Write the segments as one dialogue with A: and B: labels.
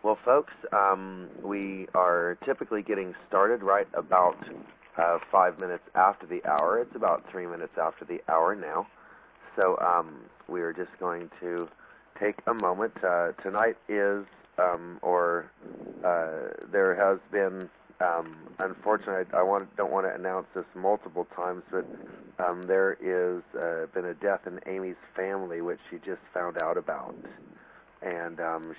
A: Well, folks, we are typically getting started right about 5 minutes after the hour. It's about 3 minutes after the hour now. So we are just going to take a moment. Tonight is, there has been, unfortunately, don't want to announce this multiple times, but there is been a death in Amy's family, which she just found out about. And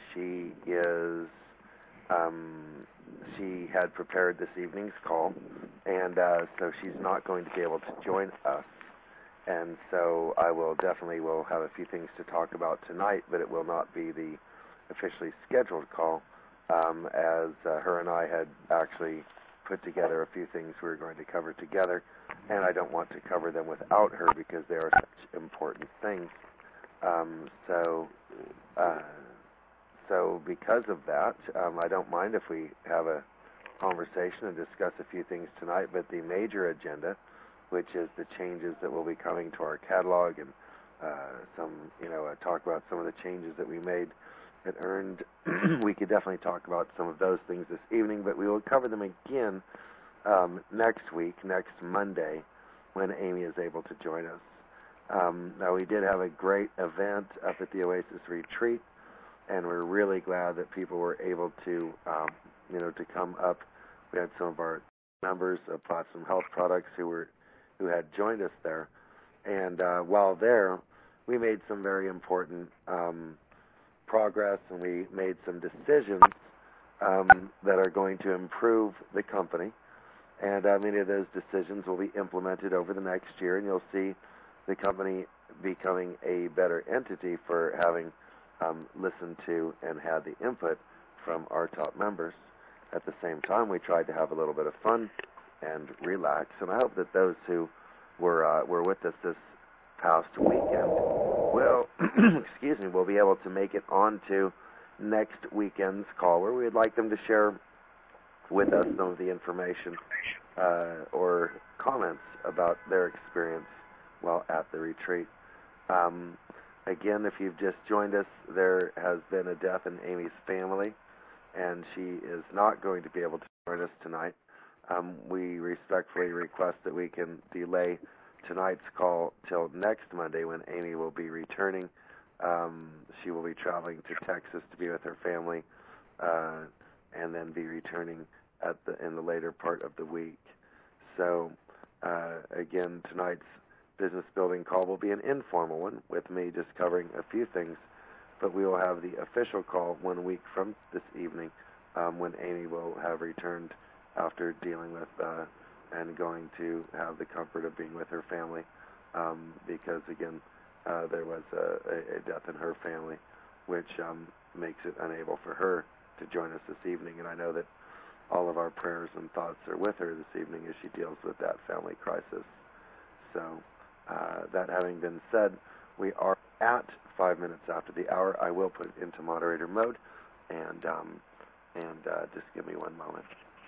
A: she had prepared this evening's call, and so she's not going to be able to join us. And so I will have a few things to talk about tonight, but it will not be the officially scheduled call, as her and I had actually put together a few things we were going to cover together, and I don't want to cover them without her because they are such important things. So because of that, I don't mind if we have a conversation and discuss a few things tonight, but the major agenda, which is the changes that will be coming to our catalog and talk about some of the changes that we made at Earned, we could definitely talk about some of those things this evening, but we will cover them again next week, next Monday, when Amy is able to join us. Now, we did have a great event up at the Oasis Retreat, and we're really glad that people were able to, to come up. We had some of our members of Platinum Health Products who had joined us there, and while there, we made some very important progress, and we made some decisions that are going to improve the company, and many of those decisions will be implemented over the next year, and you'll see the company becoming a better entity for having listened to and had the input from our top members. At the same time, we tried to have a little bit of fun and relax, and I hope that those who were with us this past weekend will will be able to make it on to next weekend's call, where we'd like them to share with us some of the information or comments about their experience while at the retreat. Again, if you've just joined us, there has been a death in Amy's family, and she is not going to be able to join us tonight. We respectfully request that we can delay tonight's call till next Monday, when Amy will be returning. She will be traveling to Texas to be with her family, and then be returning in the later part of the week. So, again, tonight's business building call will be an informal one, with me just covering a few things, but we will have the official call 1 week from this evening, when Amy will have returned after dealing with and going to have the comfort of being with her family, because again, there was a death in her family, which makes it unable for her to join us this evening, and I know that all of our prayers and thoughts are with her this evening as she deals with that family crisis. So, that having been said, we are at 5 minutes after the hour. I will put it into moderator mode, and just give me one moment.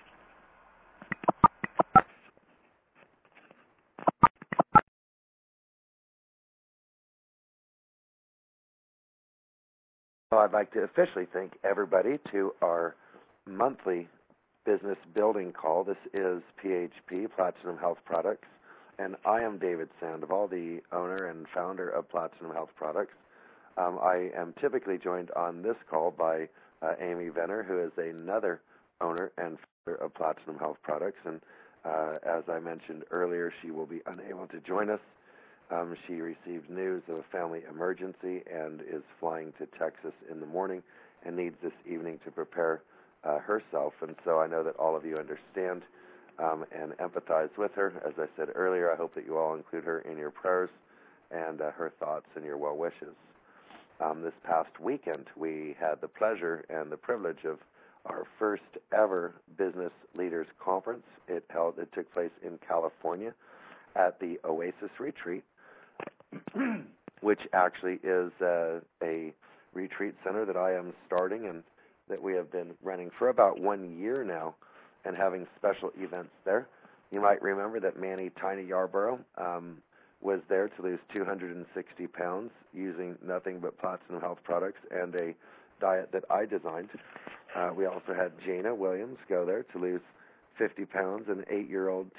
A: Well, I'd like to officially thank everybody to our monthly business building call. This is PHP, Platinum Health Products, and I am David Sandoval, the owner and founder of Platinum Health Products. I am typically joined on this call by Amy Venner, who is another owner and founder of Platinum Health Products, and as I mentioned earlier, she will be unable to join us. She received news of a family emergency and is flying to Texas in the morning and needs this evening to prepare herself, and so I know that all of you understand and empathize with her. As I said earlier, I hope that you all include her in your prayers and her thoughts and your well wishes. This past weekend, we had the pleasure and the privilege of our first ever Business Leaders Conference. It took place in California at the Oasis Retreat, which actually is a retreat center that I am starting and that we have been running for about 1 year now, and having special events there. You might remember that Manny Tiny Yarborough was there to lose 260 pounds using nothing but Platinum Health Products and a diet that I designed. We also had Jana Williams go there to lose 50 pounds, an 8-year-old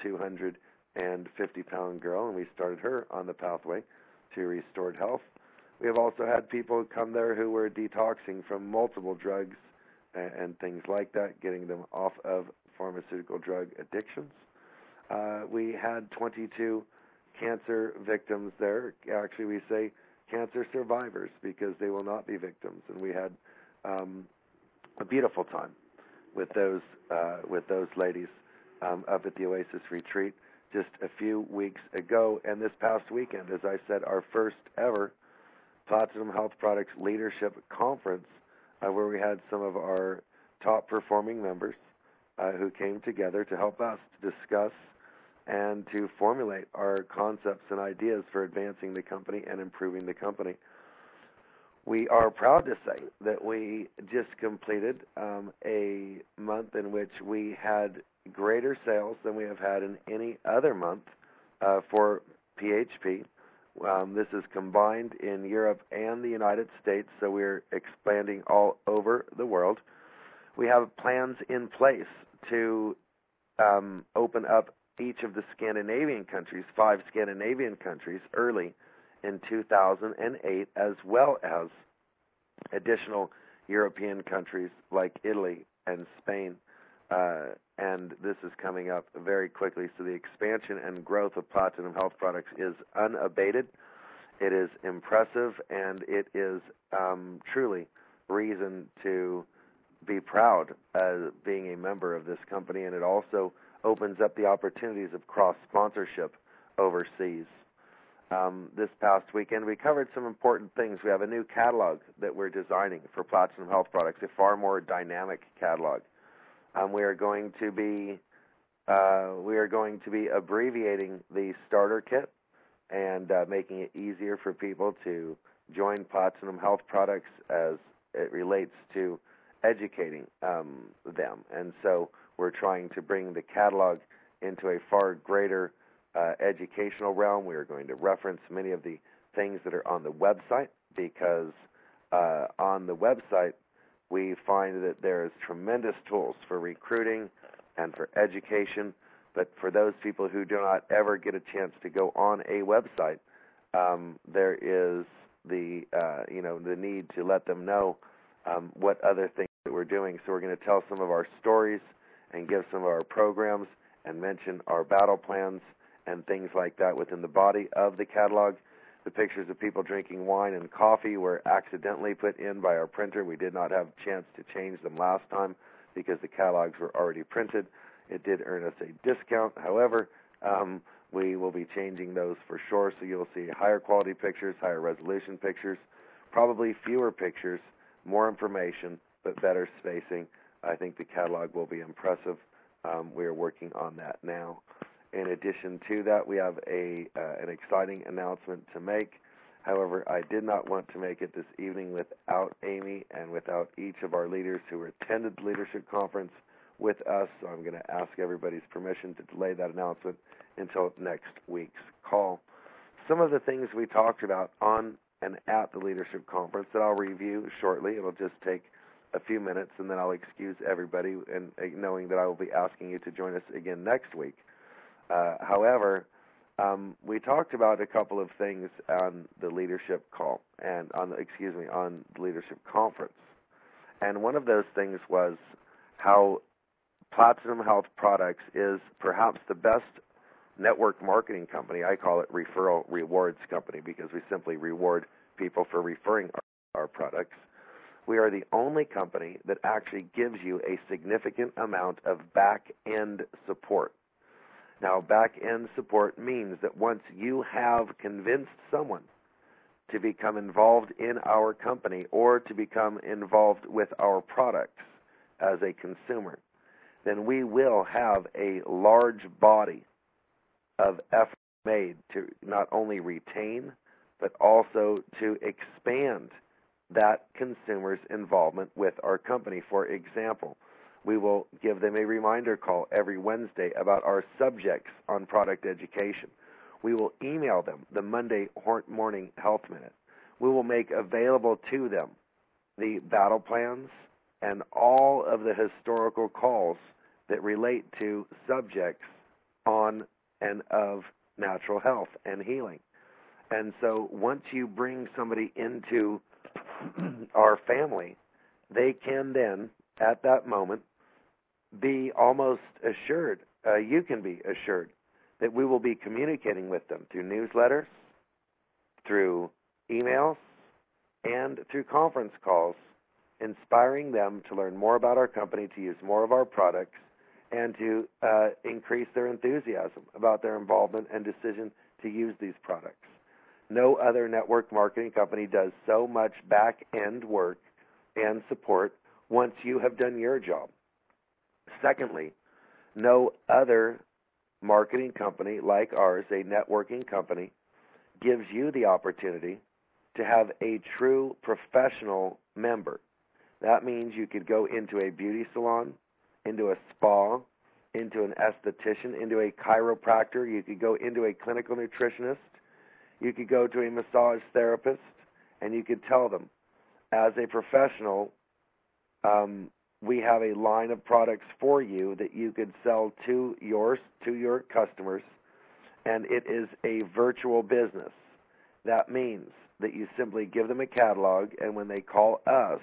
A: 250-pound girl, and we started her on the pathway to restored health. We have also had people come there who were detoxing from multiple drugs and things like that, getting them off of pharmaceutical drug addictions. We had 22 cancer victims there. Actually, we say cancer survivors because they will not be victims. And we had a beautiful time with those ladies up at the Oasis Retreat just a few weeks ago. And this past weekend, as I said, our first ever Platinum Health Products Leadership Conference, where we had some of our top performing members who came together to help us to discuss and to formulate our concepts and ideas for advancing the company and improving the company. We are proud to say that we just completed a month in which we had greater sales than we have had in any other month for PHP. This is combined in Europe and the United States, so we're expanding all over the world. We have plans in place to open up each of the Scandinavian countries, 5 Scandinavian countries, early in 2008, as well as additional European countries like Italy and Spain. And this is coming up very quickly. So the expansion and growth of Platinum Health Products is unabated. It is impressive, and it is truly reason to be proud as being a member of this company, and it also opens up the opportunities of cross-sponsorship overseas. This past weekend, we covered some important things. We have a new catalog that we're designing for Platinum Health Products, a far more dynamic catalog. We are going to be abbreviating the starter kit and making it easier for people to join Platinum Health Products as it relates to educating them. And so we're trying to bring the catalog into a far greater educational realm. We are going to reference many of the things that are on the website because on the website we find that there is tremendous tools for recruiting and for education. But for those people who do not ever get a chance to go on a website, there is the need to let them know what other things that we're doing. So we're going to tell some of our stories and give some of our programs and mention our battle plans and things like that within the body of the catalog. The pictures of people drinking wine and coffee were accidentally put in by our printer. We did not have a chance to change them last time because the catalogs were already printed. It did earn us a discount. However, we will be changing those for sure, so you'll see higher quality pictures, higher resolution pictures, probably fewer pictures, more information, but better spacing. I think the catalog will be impressive. We are working on that now. In addition to that, we have an exciting announcement to make. However, I did not want to make it this evening without Amy and without each of our leaders who attended the leadership conference with us, so I'm going to ask everybody's permission to delay that announcement until next week's call. Some of the things we talked about on and at the leadership conference that I'll review shortly. It'll just take a few minutes, and then I'll excuse everybody, and knowing that I will be asking you to join us again next week. However, we talked about a couple of things on the leadership call and on the leadership conference. And one of those things was how Platinum Health Products is perhaps the best network marketing company. I call it referral rewards company because we simply reward people for referring our products. We are the only company that actually gives you a significant amount of back-end support. Now, back-end support means that once you have convinced someone to become involved in our company or to become involved with our products as a consumer, then we will have a large body of effort made to not only retain, but also to expand that consumer's involvement with our company. For example, we will give them a reminder call every Wednesday about our subjects on product education. We will email them the Monday Morning Health Minute. We will make available to them the battle plans and all of the historical calls that relate to subjects on and of natural health and healing. And so once you bring somebody into our family, they can then, at that moment, be almost assured, you can be assured, that we will be communicating with them through newsletters, through emails, and through conference calls, inspiring them to learn more about our company, to use more of our products, and to increase their enthusiasm about their involvement and decision to use these products. No other network marketing company does so much back-end work and support once you have done your job. Secondly, no other marketing company like ours, a networking company, gives you the opportunity to have a true professional member. That means you could go into a beauty salon, into a spa, into an esthetician, into a chiropractor. You could go into a clinical nutritionist. You could go to a massage therapist, and you could tell them, as a professional, we have a line of products for you that you could sell to your customers, and it is a virtual business. That means that you simply give them a catalog, and when they call us,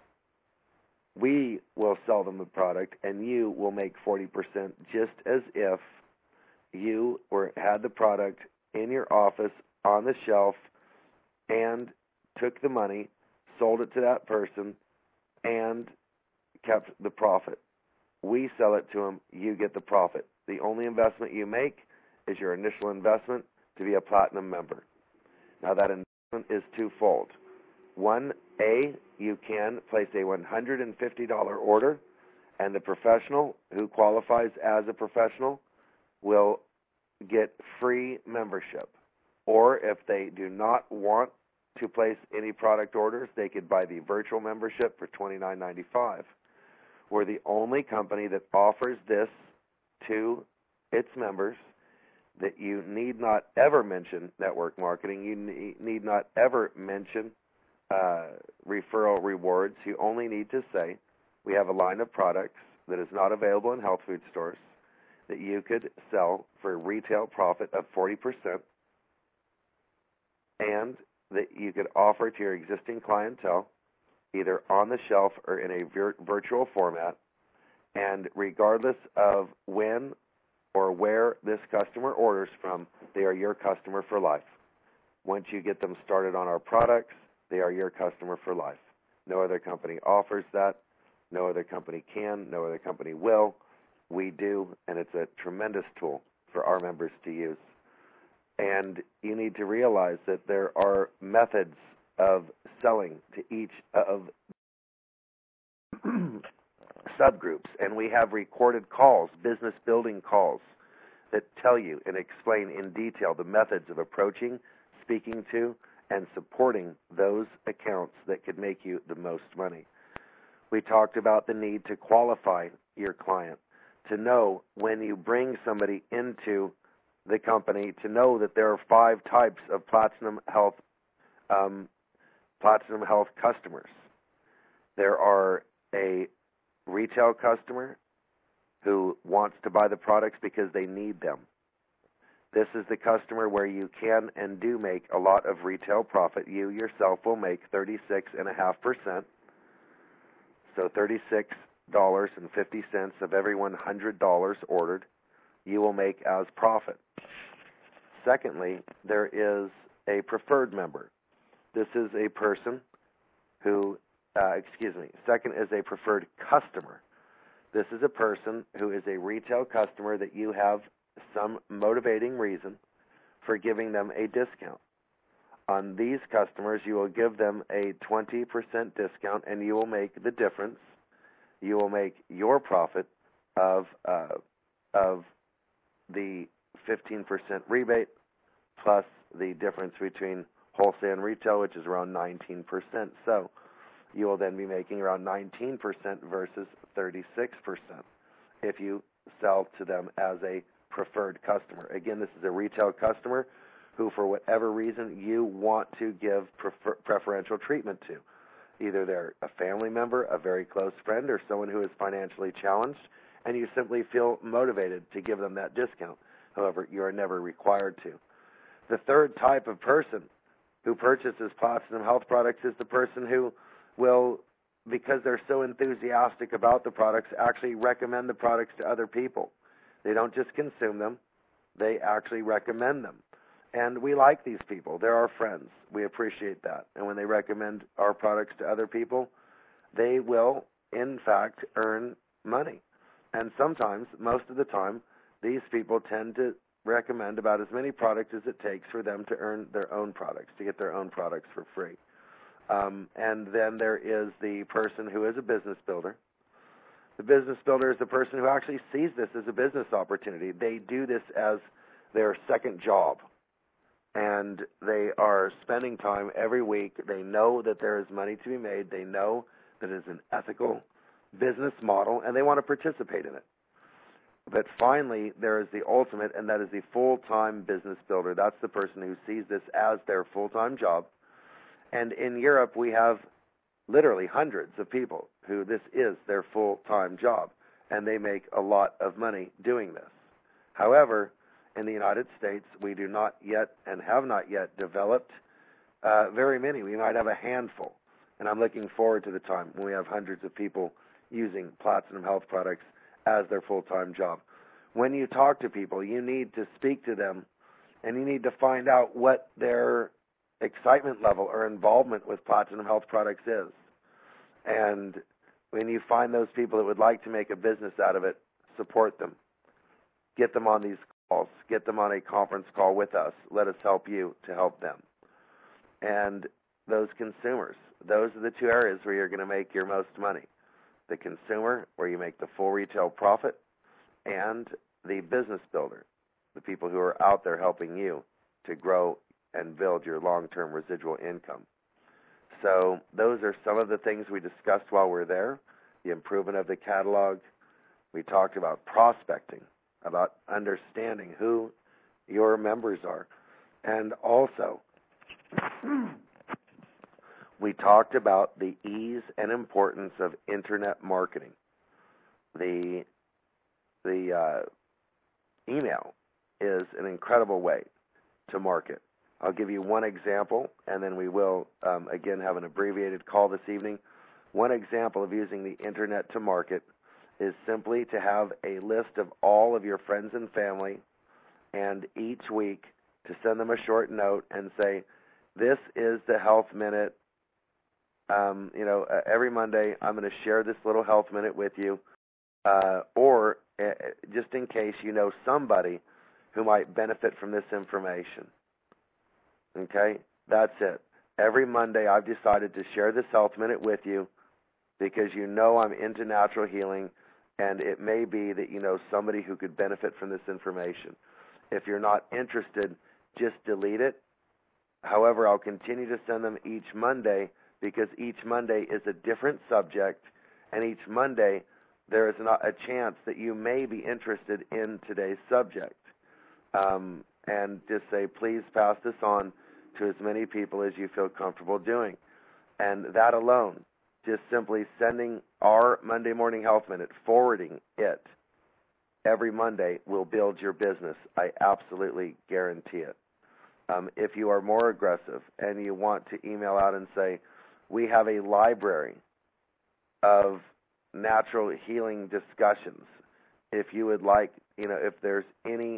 A: we will sell them the product, and you will make 40%, just as if you had the product in your office on the shelf and took the money, sold it to that person, and kept the profit. We sell it to them, you get the profit. The only investment you make is your initial investment to be a platinum member. Now that investment is twofold. One, you can place a $150 order, and the professional who qualifies as a professional will get free membership. Or if they do not want to place any product orders, they could buy the virtual membership for $29.95. We're the only company that offers this to its members, that you need not ever mention network marketing. You need not ever mention referral rewards. You only need to say, we have a line of products that is not available in health food stores that you could sell for a retail profit of 40%, and that you could offer to your existing clientele either on the shelf or in a virtual format. And regardless of when or where this customer orders from, they are your customer for life. Once you get them started on our products, they are your customer for life. No other company offers that. No other company can. No other company will. We do, and it's a tremendous tool for our members to use. And you need to realize that there are methods of selling to each of subgroups, and we have recorded calls, business building calls, that tell you and explain in detail the methods of approaching, speaking to, and supporting those accounts that could make you the most money. We talked about the need to qualify your client, to know when you bring somebody into the company, to know that there are 5 types of Platinum Health customers. There are a retail customer who wants to buy the products because they need them. This is the customer where you can and do make a lot of retail profit. You yourself will make 36.5%. So $36.50 of every $100 ordered, you will make as profit. Secondly, there is a preferred member. This is a person who, second is a preferred customer. This is a person who is a retail customer that you have some motivating reason for giving them a discount. On these customers, you will give them a 20% discount, and you will make the difference. You will make your profit of the 15% rebate plus the difference between wholesale and retail, which is around 19%. So you will then be making around 19% versus 36% if you sell to them as a preferred customer. Again, this is a retail customer who, for whatever reason, you want to give preferential treatment to. Either they're a family member, a very close friend, or someone who is financially challenged, and you simply feel motivated to give them that discount. However, you are never required to. The third type of person who purchases Platinum Health products is the person who will, because they're so enthusiastic about the products, actually recommend the products to other people. They don't just consume them, they actually recommend them. And we like these people. They're our friends. We appreciate that. And when they recommend our products to other people, they will, in fact, earn money. And sometimes, most of the time, these people tend to recommend about as many products as it takes for them to earn their own products, to get their own products for free. And then there is the person who is a business builder. The business builder is the person who actually sees this as a business opportunity. They do this as their second job, and they are spending time every week. They know that there is money to be made. They know that it is an ethical business model, and they want to participate in it. But finally, there is the ultimate, and that is the full-time business builder. That's the person who sees this as their full-time job. And in Europe, we have literally hundreds of people who this is their full-time job, and they make a lot of money doing this. However, in the United States, we do not yet and have not yet developed very many. We might have a handful, and I'm looking forward to the time when we have hundreds of people using Platinum Health products as their full-time job. When you talk to people, you need to speak to them, and you need to find out what their excitement level or involvement with Platinum Health products is. And when you find those people that would like to make a business out of it, support them. Get them on these calls. Get them on a conference call with us. Let us help you to help them. And those consumers, those are the two areas where you're going to make your most money. The consumer, where you make the full retail profit, and the business builder, the people who are out there helping you to grow and build your long-term residual income. So those are some of the things we discussed while we're there. The improvement of the catalog. We talked about prospecting, about understanding who your members are. And also, we talked about the ease and importance of internet marketing. The email is an incredible way to market. I'll give you one example, and then we will, again, have an abbreviated call this evening. One example of using the internet to market is simply to have a list of all of your friends and family, and each week to send them a short note and say, this is the Health Minute. Every Monday I'm going to share this little Health Minute with you, or just in case you know somebody who might benefit from this information. Okay, that's it. Every Monday I've decided to share this Health Minute with you because you know I'm into natural healing, and it may be that you know somebody who could benefit from this information. If you're not interested, just delete it. However, I'll continue to send them each Monday because each Monday is a different subject, and each Monday there is a chance that you may be interested in today's subject. And just say, please pass this on to as many people as you feel comfortable doing. And that alone, just simply sending our Monday Morning Health Minute, forwarding it every Monday will build your business. I absolutely guarantee it. If you are more aggressive and you want to email out and say, we have a library of natural healing discussions. If you would like, if there's any,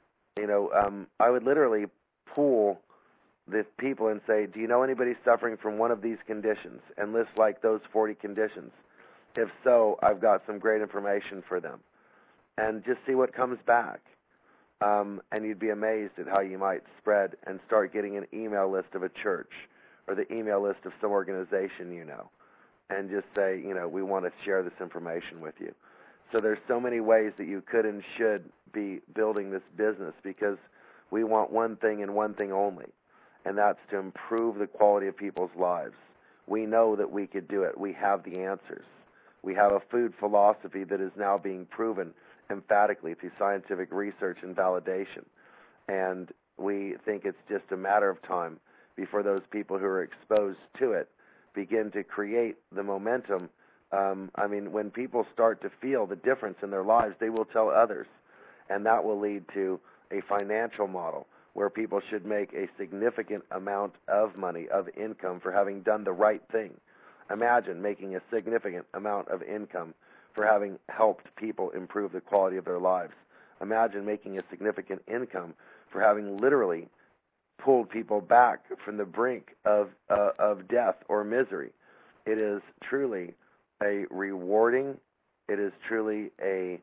A: I would literally pool the people and say, do you know anybody suffering from one of these conditions? And list like those 40 conditions. If so, I've got some great information for them. And just see what comes back. And you'd be amazed at how you might spread and start getting an email list of a church or the email list of some organization you know. And just say, we want to share this information with you. So there's so many ways that you could and should be building this business because we want one thing and one thing only, and that's to improve the quality of people's lives. We know that we could do it. We have the answers. We have a food philosophy that is now being proven emphatically through scientific research and validation, and we think it's just a matter of time before those people who are exposed to it begin to create the momentum. When people start to feel the difference in their lives, they will tell others, and that will lead to a financial model where people should make a significant amount of money, of income, for having done the right thing. Imagine making a significant amount of income for having helped people improve the quality of their lives. Imagine making a significant income for having literally pulled people back from the brink of death or misery. It is truly a rewarding, it is truly a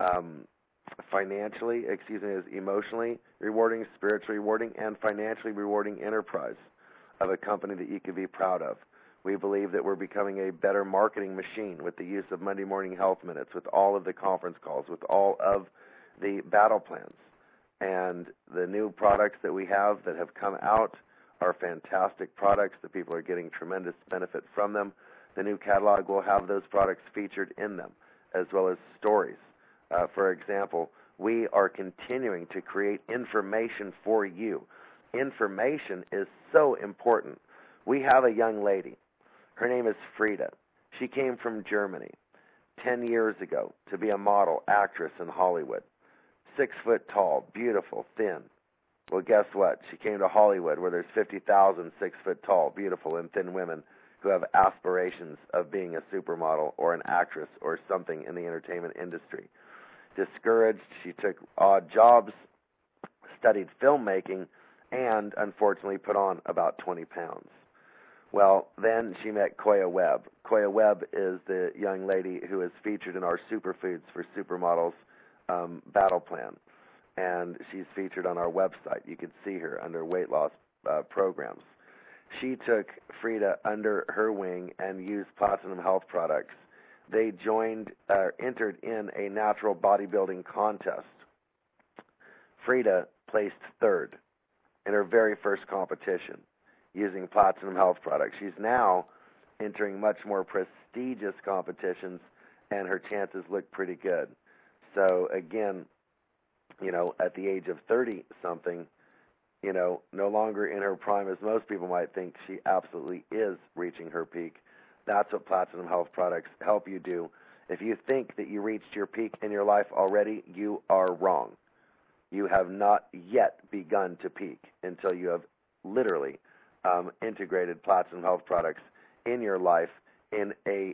A: is emotionally rewarding, spiritually rewarding, and financially rewarding enterprise of a company that you can be proud of. We believe that we're becoming a better marketing machine with the use of Monday Morning Health Minutes, with all of the conference calls, with all of the battle plans. And the new products that we have that have come out are fantastic products. The people are getting tremendous benefit from them. The new catalog will have those products featured in them, as well as stories. For example, we are continuing to create information for you. Information is so important. We have a young lady. Her name is Frida. She came from Germany 10 years ago to be a model actress in Hollywood. 6 foot tall, beautiful, thin. Well, guess what? She came to Hollywood where there's 50,000 6 foot tall, beautiful, and thin women who have aspirations of being a supermodel or an actress or something in the entertainment industry. Discouraged, she took odd jobs, studied filmmaking, and unfortunately put on about 20 pounds. Well, then she met Koya Webb. Koya Webb is the young lady who is featured in our Superfoods for Supermodels battle plan, and she's featured on our website. You can see her under weight loss programs. She took Frida under her wing and used Platinum Health products. They entered in a natural bodybuilding contest. Frida placed third in her very first competition using Platinum Health products. She's now entering much more prestigious competitions, and her chances look pretty good. So again, at the age of 30-something, no longer in her prime as most people might think, she absolutely is reaching her peak. That's what Platinum Health products help you do. If you think that you reached your peak in your life already, you are wrong. You have not yet begun to peak until you have literally integrated Platinum Health products in your life in an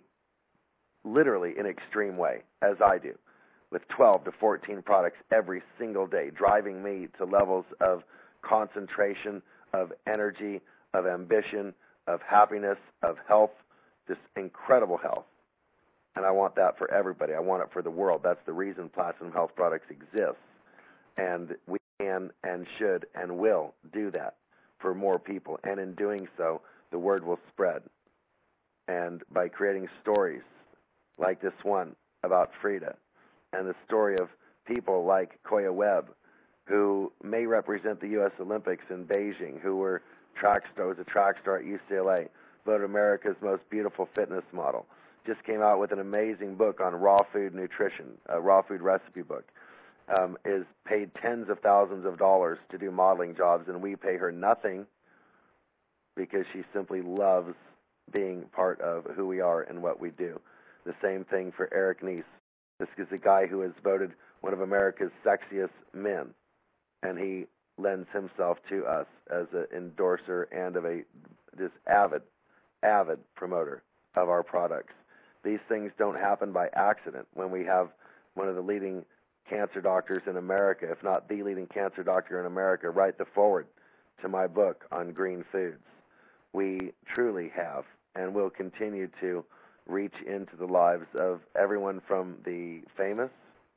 A: extreme way, as I do, with 12 to 14 products every single day, driving me to levels of concentration, of energy, of ambition, of happiness, of health, this incredible health. And I want that for everybody. I want it for the world. That's the reason Platinum Health products exist. And we can and should and will do that for more people. And in doing so, the word will spread. And by creating stories like this one about Frida, and the story of people like Koya Webb, who may represent the U.S. Olympics in Beijing, who was a track star at UCLA, voted America's most beautiful fitness model, just came out with an amazing book on raw food nutrition, a raw food recipe book, is paid tens of thousands of dollars to do modeling jobs, and we pay her nothing because she simply loves being part of who we are and what we do. The same thing for Eric Nies. This is a guy who is voted one of America's sexiest men, and he lends himself to us as an endorser and of this avid promoter of our products. These things don't happen by accident. When we have one of the leading cancer doctors in America, if not the leading cancer doctor in America, write the foreword to my book on green foods, we truly have and will continue to reach into the lives of everyone from the famous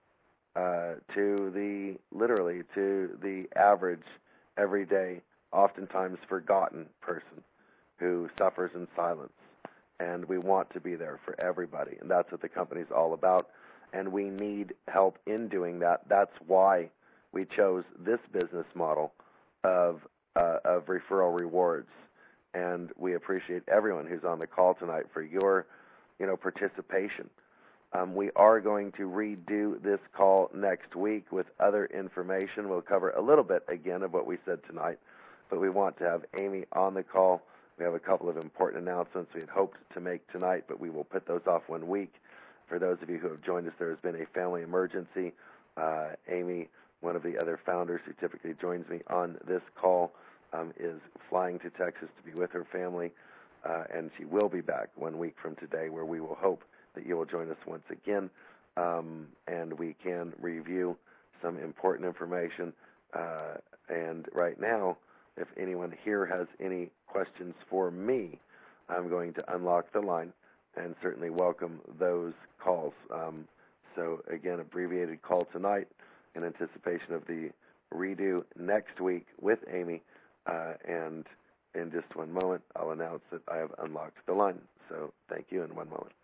A: to the average, everyday, oftentimes forgotten person who suffers in silence. And we want to be there for everybody, and that's what the company's all about. And we need help in doing that. That's why we chose this business model of referral rewards. And we appreciate everyone who's on the call tonight for your participation. We are going to redo this call next week with other information. We'll cover a little bit again of what we said tonight, but we want to have Amy on the call We have a couple of important announcements we had hoped to make tonight, but we will put those off 1 week. For those of you who have joined us, there has been a family emergency. Amy, one of the other founders who typically joins me on this call, is flying to Texas to be with her family, and she will be back 1 week from today, where we will hope that you will join us once again, and we can review some important information. And right now, if anyone here has any questions for me, I'm going to unlock the line and certainly welcome those calls. So again, abbreviated call tonight in anticipation of the redo next week with Amy. And in just 1 moment, I'll announce that I have unlocked the line. So thank you in 1 moment.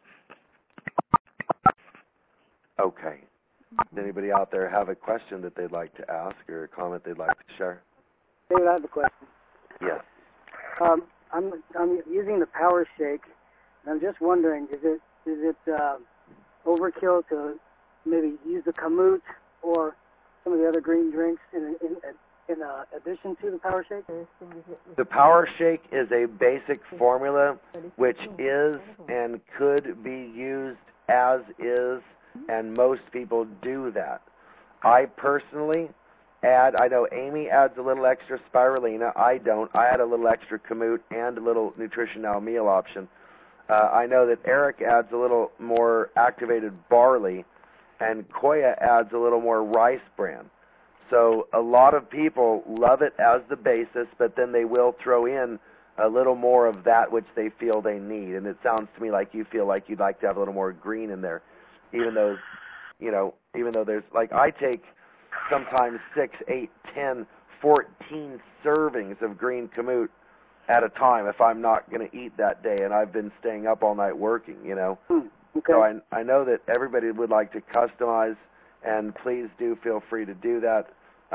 A: Okay. Does anybody out there have a question that they'd like to ask or a comment they'd like to share?
B: David, I have a question.
A: Yes.
B: I'm using the Power Shake, and I'm just wondering, is it overkill to maybe use the Kamut or some of the other green drinks in addition to the Power Shake?
A: The Power Shake is a basic formula which is and could be used as is, and most people do that. I personally I know Amy adds a little extra spirulina. I don't. I add a little extra Kamut and a little Nutrition Now meal option. I know that Eric adds a little more activated barley, and Koya adds a little more rice bran. So a lot of people love it as the basis, but then they will throw in a little more of that which they feel they need. And it sounds to me like you feel like you'd like to have a little more green in there, even though there's, like, I take sometimes 6, 8, 10, 14 servings of green Kamut at a time if I'm not going to eat that day, and I've been staying up all night working,
B: Okay.
A: So I know that everybody would like to customize, and please do feel free to do that.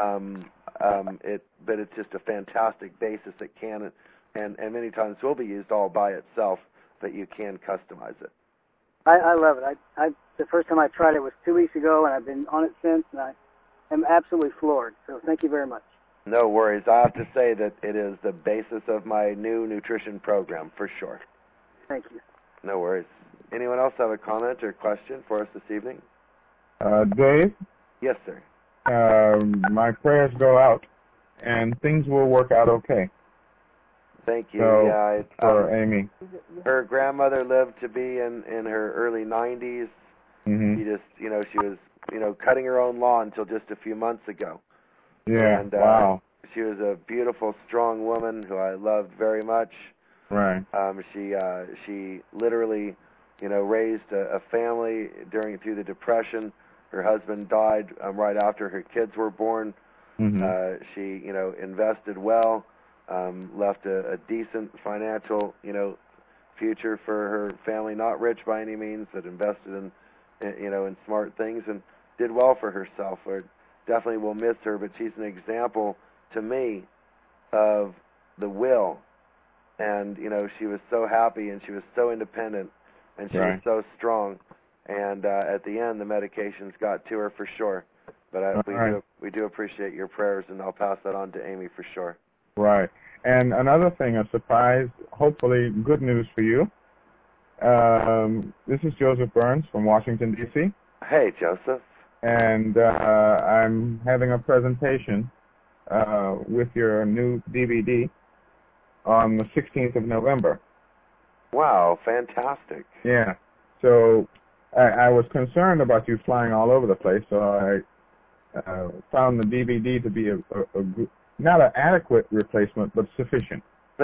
A: But it's just a fantastic basis that can and many times will be used all by itself, but you can customize it.
B: I love it. The first time I tried it was 2 weeks ago, and I've been on it since, and I am absolutely floored. So thank you very much.
A: No worries. I have to say that it is the basis of my new nutrition program, for sure.
B: Thank you.
A: No worries. Anyone else have a comment or question for us this evening?
C: Dave?
A: Yes, sir.
C: My prayers go out, and things will work out okay.
A: Thank you.
C: So,
A: yeah,
C: for Amy.
A: Her grandmother lived to be in her early 90s.
C: Mm-hmm.
A: She just, she was, cutting her own lawn until just a few months ago.
C: Yeah,
A: and,
C: wow.
A: She was a beautiful, strong woman who I loved very much.
C: Right.
A: She literally, raised a family through the Depression. Her husband died right after her kids were born.
C: Mm-hmm.
A: She, invested well, left a decent financial, future for her family. Not rich by any means, but invested in, in smart things and did well for herself. Or definitely will miss her, but she's an example to me of the will. And, she was so happy and she was so independent and she was so strong. And at the end, the medications got to her for sure. But we do appreciate your prayers, and I'll pass that on to Amy for sure.
C: Right. And another thing, a surprise, hopefully good news for you. This is Joseph Burns from Washington, D.C.
A: Hey, Joseph.
C: And I'm having a presentation with your new DVD on the 16th of November.
A: Wow, fantastic.
C: Yeah. So I was concerned about you flying all over the place, so I found the DVD to be a not an adequate replacement, but sufficient.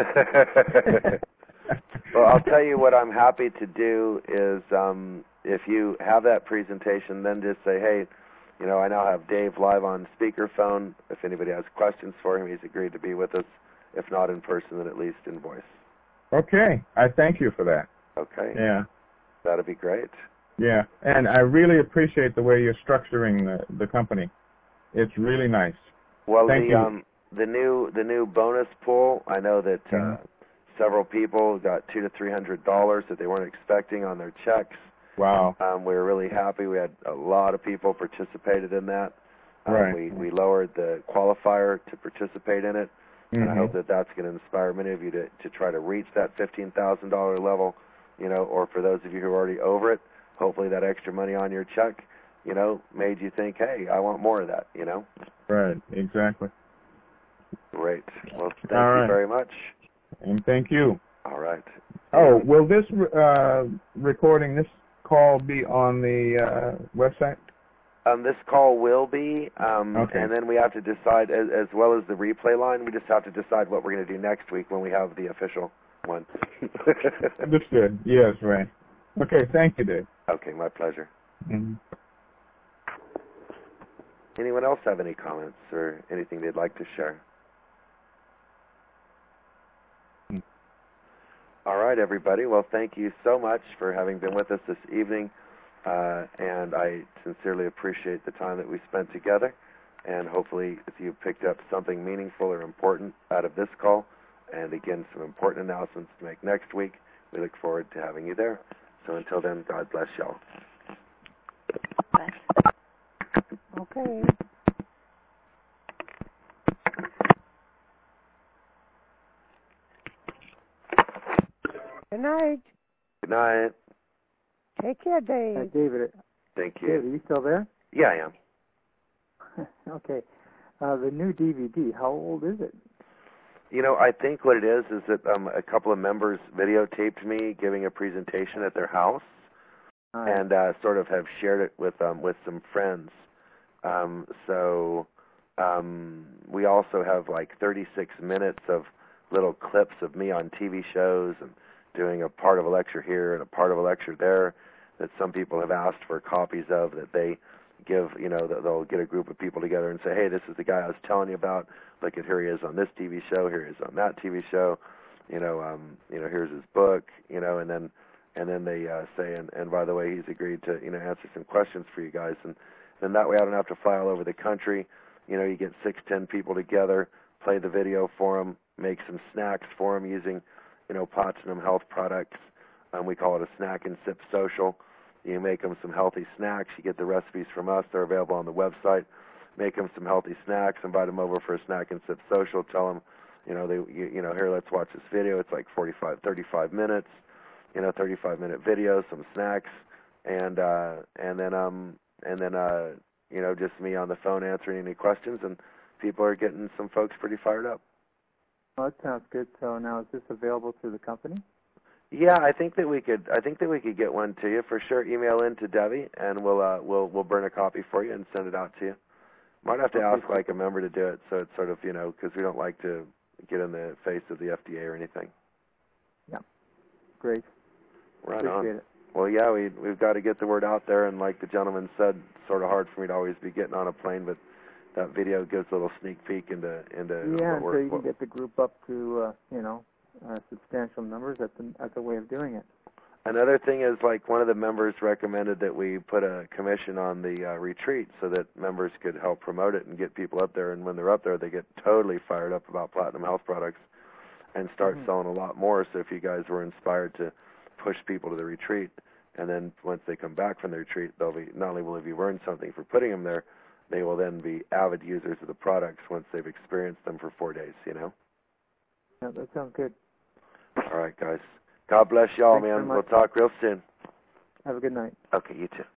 A: Well, I'll tell you what I'm happy to do is if you have that presentation, then just say, hey, I now have Dave live on speakerphone. If anybody has questions for him, he's agreed to be with us. If not in person, then at least in voice.
C: Okay. I thank you for that.
A: Okay.
C: Yeah.
A: That'd be great.
C: Yeah. And I really appreciate the way you're structuring the company. It's really nice.
A: Well,
C: thank you.
A: The new bonus pool, I know that several people got $200 to $300 that they weren't expecting on their checks.
C: Wow.
A: We were really happy. We had a lot of people participated in that.
C: Right.
A: We lowered the qualifier to participate in it. And I hope that that's going to inspire many of you to try to reach that $15,000 level, or for those of you who are already over it, hopefully that extra money on your check, made you think, hey, I want more of that,
C: Right, exactly.
A: Great. Well, thank you very much.
C: And thank you.
A: All right.
C: Oh, will this recording, this call be on the website?
A: This call will be,
C: Okay.
A: and then we have to decide, as well as the replay line, we just have to decide what we're going to do next week when we have the official one.
C: Understood. Yes, right. Okay, thank you, Dave.
A: Okay, my pleasure.
C: Mm-hmm.
A: Anyone else have any comments or anything they'd like to share? All right, everybody. Well, thank you so much for having been with us this evening, and I sincerely appreciate the time that we spent together, and hopefully if you picked up something meaningful or important out of this call, and again, some important announcements to make next week. We look forward to having you there. So until then, God bless y'all.
D: Okay. Good night.
A: Good night.
D: Take care, Dave.
E: David.
A: Thank you.
E: David, are you still there?
A: Yeah, I am.
E: Okay. The new DVD, how old is it?
A: I think what it is that a couple of members videotaped me giving a presentation at their house, and sort of have shared it with some friends. So we also have like 36 minutes of little clips of me on TV shows and doing a part of a lecture here and a part of a lecture there that some people have asked for copies of, that they give, that they'll get a group of people together and say, hey, this is the guy I was telling you about. Look at, here he is on this TV show, here he is on that TV show, here's his book, and then they say, and by the way, he's agreed to, answer some questions for you guys, and then that way I don't have to fly all over the country. You get 6-10 people together, play the video for them, make some snacks for them using, Platinum Health products. We call it a snack and sip social. You make them some healthy snacks. You get the recipes from us. They're available on the website. Make them some healthy snacks. Invite them over for a snack and sip social. Tell them, here, let's watch this video. It's like 35 minutes. 35-minute video, some snacks, and then just me on the phone answering any questions, and people are getting some folks pretty fired up.
E: Well, that sounds good. So now, is this available through the company?
A: Yeah, I think that we could get one to you for sure. Email in to Debbie, and we'll burn a copy for you and send it out to you. Might have to ask like a member to do it, so it's sort of because we don't like to get in the face of the FDA or anything.
E: Yeah, great.
A: Right
E: Appreciate
A: on.
E: it.
A: Well, yeah, we've got to get the word out there, and like the gentleman said, it's sort of hard for me to always be getting on a plane, but that video gives a little sneak peek into
E: yeah,
A: what
E: so you can get the group up to substantial numbers. That's a way of doing it.
A: Another thing is, like, one of the members recommended that we put a commission on the retreat so that members could help promote it and get people up there, and when they're up there, they get totally fired up about Platinum Health products and start selling a lot more. So if you guys were inspired to push people to the retreat, and then once they come back from the retreat, they'll be, not only will have you earned something for putting them there, they will then be avid users of the products once they've experienced them for 4 days,
E: Yeah, that sounds good.
A: All right, guys. God bless y'all,
E: Thanks
A: man. We'll talk real soon.
E: Have a good night.
A: Okay, you too.